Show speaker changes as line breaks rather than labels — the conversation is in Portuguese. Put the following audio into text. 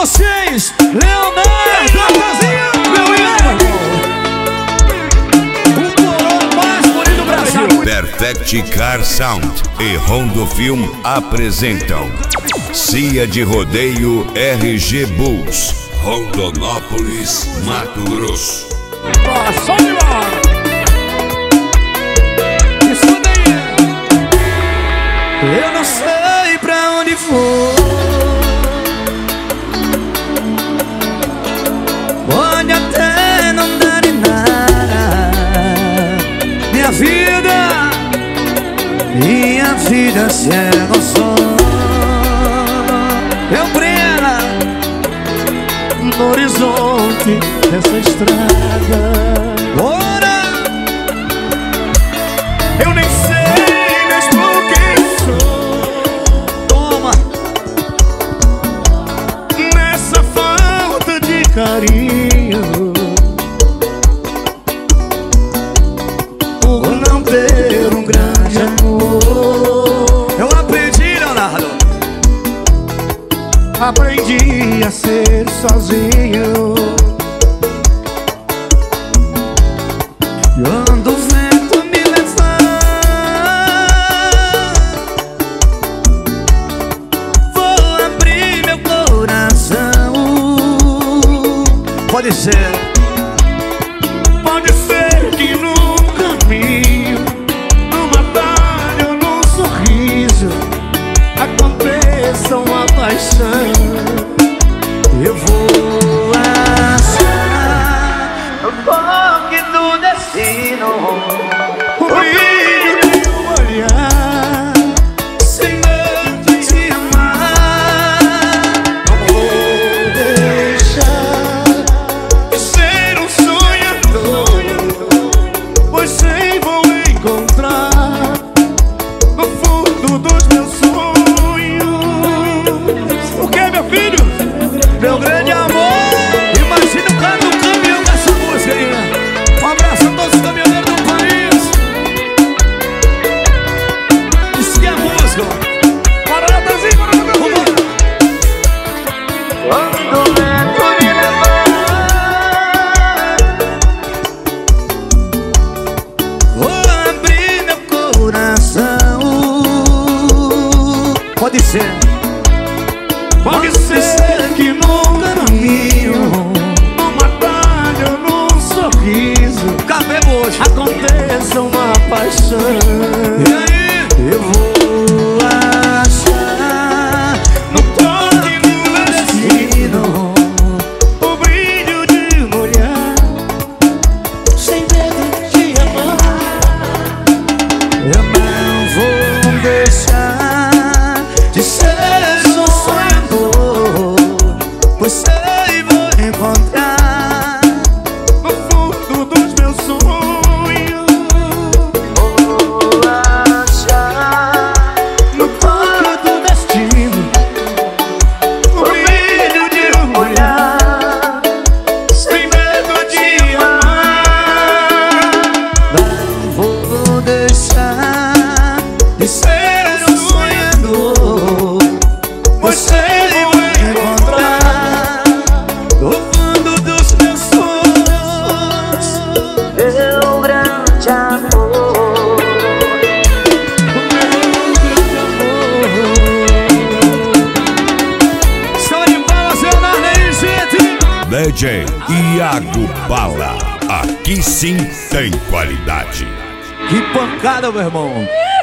vocês, Leonardo, meu irmão, o coroa mais bonito do Brasil.
Perfect Car Sound e Rondo Film apresentam Cia de Rodeio RG Bulls, Rondonópolis, Mato Grosso.
Só de bola. Escuta aí. Eu não sei pra onde vou. Pode até não dar em nada. Minha vida se é um sonho. Eu brilho no horizonte dessa estrada. Ora, eu nem sei mesmo quem sou. Toma, nessa falta de carinho, por não ter um grande amor. Eu aprendi, Leonardo, aprendi a ser sozinho. Quando o vento me levar, vou abrir meu coração. Pode ser que num caminho, numa batalha ou num sorriso, aconteça uma paixão. Eu vou achar o toque do destino, o brilho do olhar, sem medo de amar. Não vou deixar de ser um sonhador, pois sei vou encontrar no fundo dos meus sonhos. O que, meu filho? Meu grande amor. Imagina o cara do caminhão com essa música aí. Um abraço a todos os caminhoneiros do país. Isso que é música. Bora, Natanzinho, bora, Natanzinho. Quando o vento me levar, vou abrir meu coração. Pode ser que num caminho, numa batalha ou num sorriso, aconteça uma paixão. E aí? Eu vou achar no toque do destino, o brilho de um olhar, sem medo de amar. Eu não vou deixar de ser um sonhador, pois sei vou encontrar no fundo dos meus sonhos. Vou achar no toque do destino, o brilho de um olhar, sem medo de amar. Não vou deixar de ser um sonhador, pois sei vou encontrar no fundo dos meus sonhos meu grande amor, o meu grande amor. Só de bola, Leonardo aí, gente.
DJ Iago Bala, aqui sim tem qualidade.
Que pancada, meu irmão.